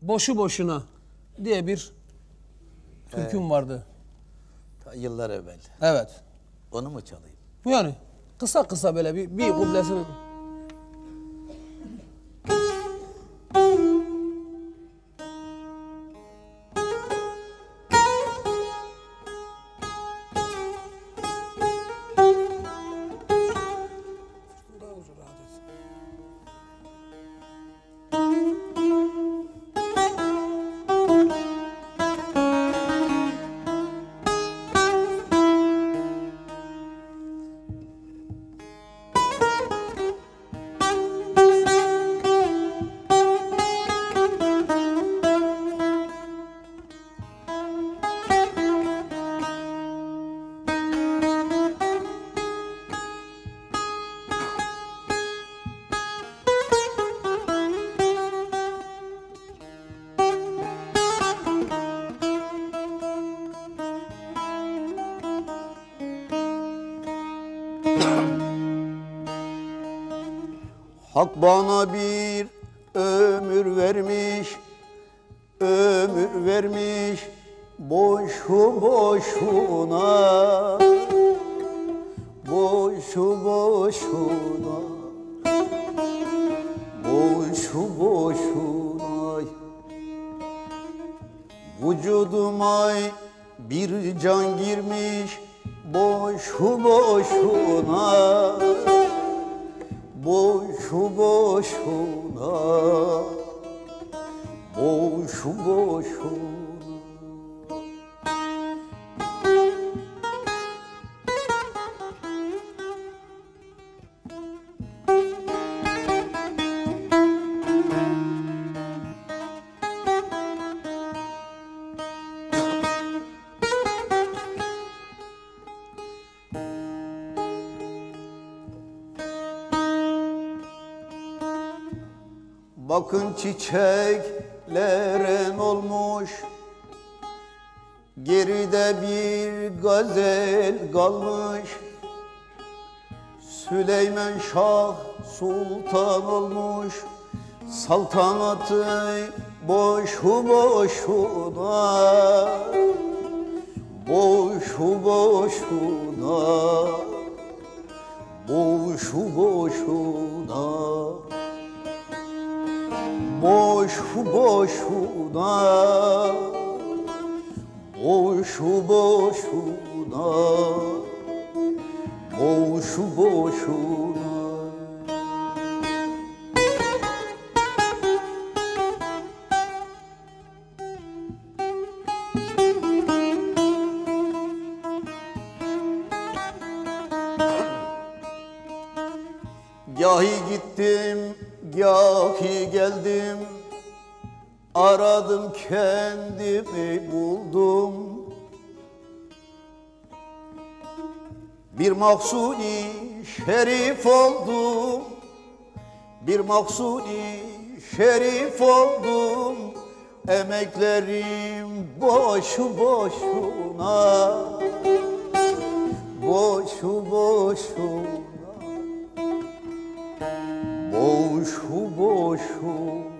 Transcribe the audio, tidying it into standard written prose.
Boşu boşuna diye bir türküm vardı. Ta yıllar evvel. Evet. Onu mu çalayım? Yani kısa kısa böyle bir kublesini. Hak bana bir ömür vermiş boşu boşuna, boşu boşuna, boşu boşuna. Vücuduma bir can girmiş boşu boşuna, boşu boşuna, boşu boşuna. Bakın çiçeklerin olmuş, geride bir gazel kalmış. Süleyman Şah Sultan olmuş, saltanatı boşu boşuna, boşu boşuna, boşu boşuna. Boşu boşuna, boşu boşuna, boşu boşuna. Gahi gittim, gahi geldim, aradım kendimi buldum. Bir maksudi şerif oldum, bir maksudi şerif oldum. Emeklerim boşu boşuna, boşu boşuna, boşu boşuna.